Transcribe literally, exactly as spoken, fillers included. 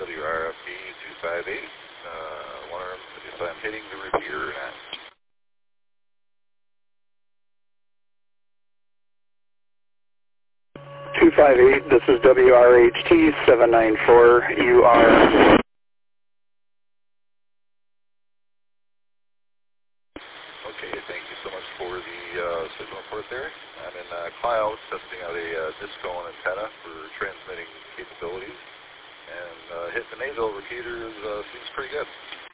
W R F P two five eight. Uh, wondering if I'm hitting the repeater or not. two five eight, this is W R H T seven nine four. You are... Okay, thank you so much for the uh, signal report there. I'm in uh, cloud testing out a uh, discone antenna for transmitting capabilities. And uh, hitting the nasal repeater is, uh, seems pretty good.